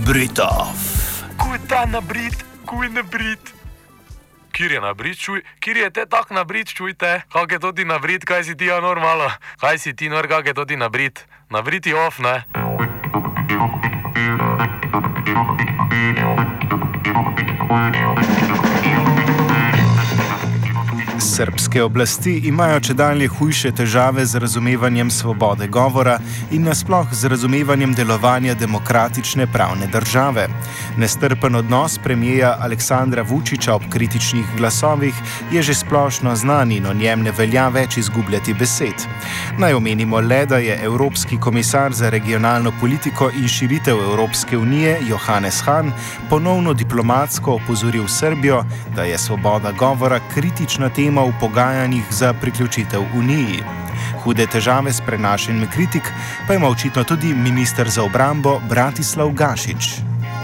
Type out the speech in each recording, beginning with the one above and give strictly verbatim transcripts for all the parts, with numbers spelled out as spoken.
Britov. Kuj ta nabrit, kuj nabrit. Kjer je nabrit, čuj, kjer je te tak nabrit, čujte, kak je to ti nabrit, kaj si ti ja normalo, kaj si ti nor, kak je to ti nabrit, nabrit je off, ne? Srbske oblasti imajo čedalje hujše težave z razumevanjem svobode govora in nasploh z razumevanjem delovanja demokratične pravne države. Nestrpen odnos premijeja Aleksandra Vučića ob kritičnih glasovih je že splošno znan in o njem ne velja več izgubljati besed. Naj omenimo le, da je Evropski komisar za regionalno politiko in širitev Evropske unije Johannes Hahn ponovno diplomatsko opozoril Srbijo, da je svoboda govora kritična tema v pogajanjih za priključitev Uniji. Hude težave s prenašanjem kritik pa ima očitno tudi minister za obrambo Bratislav Gašić.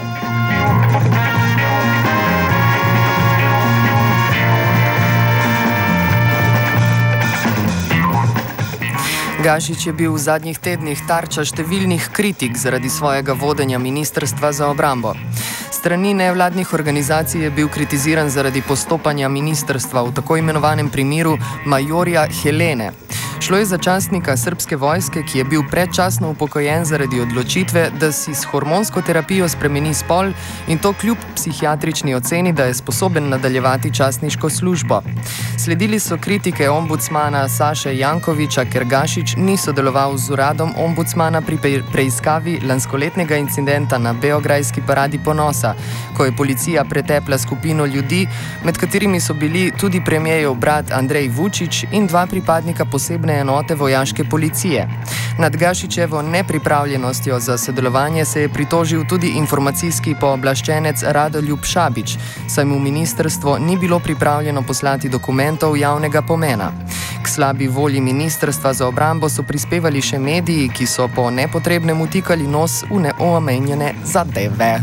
Gašić je bil v zadnjih tednih tarča številnih kritik zaradi svojega vodenja Ministrstva za obrambo. Strani nevladnih organizacij je bil kritiziran zaradi postopanja ministrstva v tako imenovanem primeru Majorja Helene. Šlo je za častnika srbske vojske, ki je bil predčasno upokojen zaradi odločitve, da si s hormonsko terapijo spremeni spol in to kljub psihiatrični oceni, da je sposoben nadaljevati častniško službo. Sledili so kritike ombudsmana Saše Jankovića, ker Gašić ni sodeloval z uradom ombudsmana pri preiskavi lanskoletnega incidenta na beograjski paradi ponosa, ko je policija pretepla skupino ljudi, med katerimi so bili tudi premierjev brat Andrej Vučić in dva pripadnika posebne enote vojaške policije. Nad Gašićevo nepripravljenostjo za sodelovanje se je pritožil tudi informacijski pooblaščenec Radoljub Šabić, saj mu ministrstvo ni bilo pripravljeno poslati dokumentov javnega pomena. K slabi volji Ministrstva za obrambo so prispevali še mediji, ki so po nepotrebnem vtikali nos v neomenjene zadeve.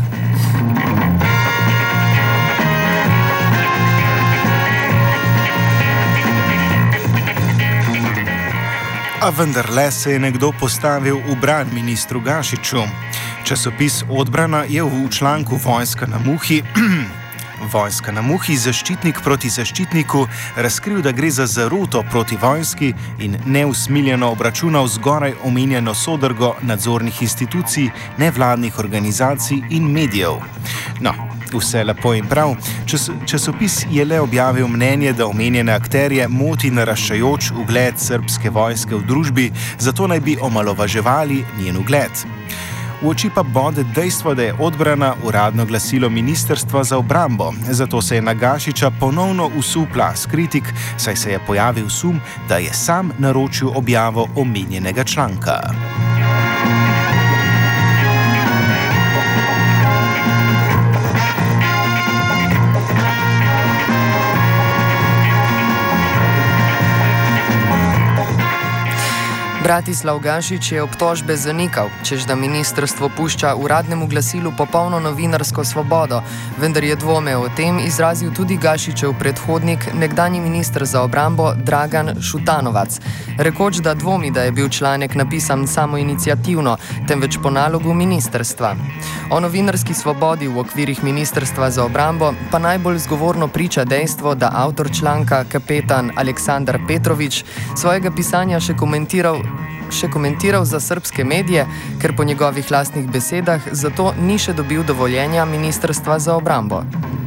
A vendarle se je nekdo postavil v bran ministru Gašiću. Časopis Odbrana je v članku Vojska na muhi Vojska na muhi zaščitnik proti zaščitniku razkril, da gre za zaroto proti vojski in neusmiljeno obračunal zgoraj omenjeno sodrgo nadzornih institucij, nevladnih organizacij in medijev. No, vse lepo in prav. Čas, časopis je le objavil mnenje, da omenjene akterje moti naraščajoč ugled srbske vojske v družbi, zato naj bi omalovaževali njen ugled. V oči pa bode dejstvo, da je Odbrana uradno glasilo Ministrstva za obrambo, zato se je na Gašića ponovno usul plaz kritik, saj se je pojavil sum, da je sam naročil objavo omenjenega članka. Bratislav Gašić je obtožbe zanikal, čež da ministrstvo pušča uradnemu glasilu popolno novinarsko svobodo, vendar je dvome o tem izrazil tudi Gašićev predhodnik, nekdanji minister za obrambo Dragan Šutanovac, rekoč, da dvomi, da je bil članek napisan samoiniciativno, temveč po nalogu ministrstva. O novinarski svobodi v okvirih Ministrstva za obrambo pa najbolj zgovorno priča dejstvo, da avtor članka kapetan Aleksandar Petrović svojega pisanja še komentiral še komentiral za srbske medije, ker po njegovih lastnih besedah zato ni še dobil dovoljenja Ministrstva za obrambo.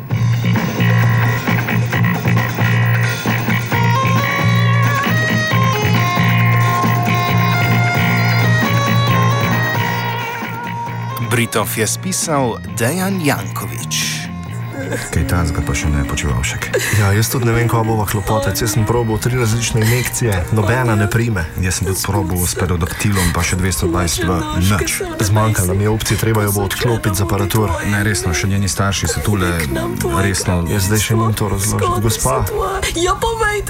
Britov je spisal Dejan Janković. Kaj tazga pa še ne Počivalšek. Ja, jaz tudi ne vem, kako bova klopotec. Jaz sem probal tri različne injekcije, nobena ne prime. Jaz sem tudi probal s pedodaktilom, pa še dvesto dvajset v nič. Zmanjkalo mi je opcije, treba jo bo odklopiti z aparatur. Ne, resno, še njeni starši so tule, resno. Jaz zdaj še nim to razložiti. Gospa. Ja, povejte.